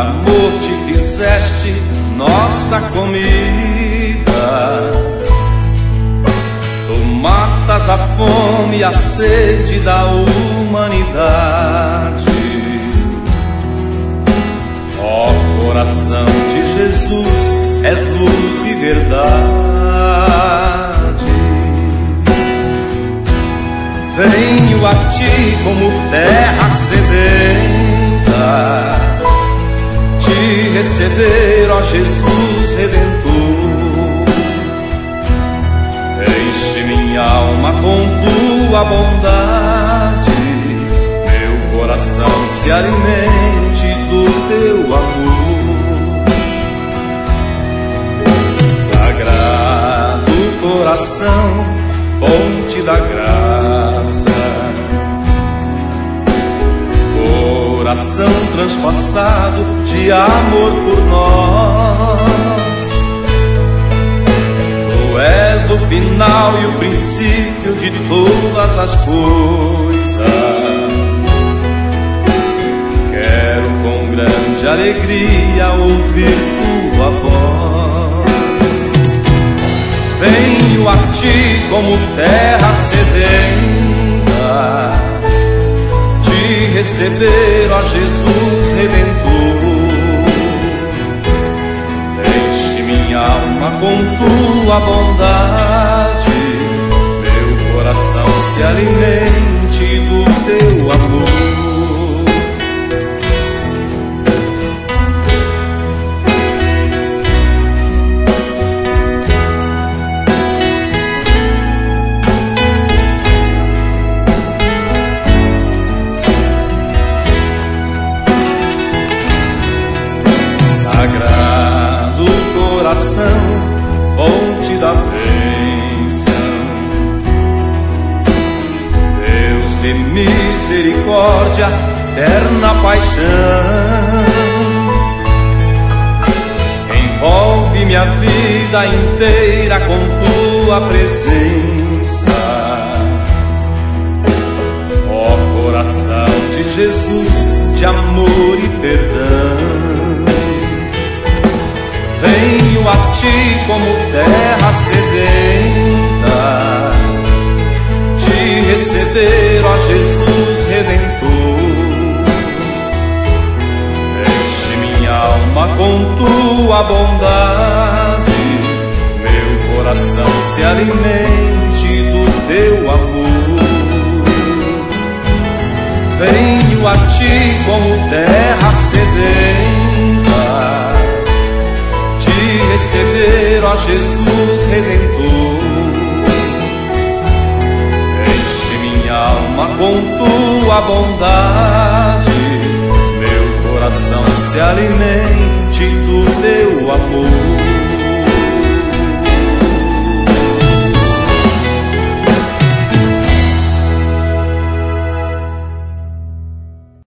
amor te fizeste nossa comida. Tu matas a fome e a sede da humanidade. Ó coração de Jesus, és luz e verdade. Venho a ti como terra sedenta, te receber, ó Jesus Redentor. Enche minha alma com tua bondade, meu coração se alimente do teu amor. Sagrado coração, fonte da graça, coração transpassado de amor por nós. Tu és o final e o princípio de todas as coisas. Quero com grande alegria ouvir tua voz. Venho a ti como terra sedenta, te receber, ó Jesus Redentor. Enche minha alma com tua bondade, meu coração se alimente do teu amor. Sagrado coração, fonte da bênção, Deus de misericórdia, eterna paixão, envolve minha vida inteira com tua presença. Ó coração de Jesus, de amor e perdão, venho a ti como terra sedenta, te receber, ó Jesus Redentor. Enche minha alma com tua bondade, meu coração se alimente do teu amor. Venho a ti como terra sedenta, receber, ó Jesus Redentor. Enche minha alma com tua bondade, meu coração se alimente do teu amor.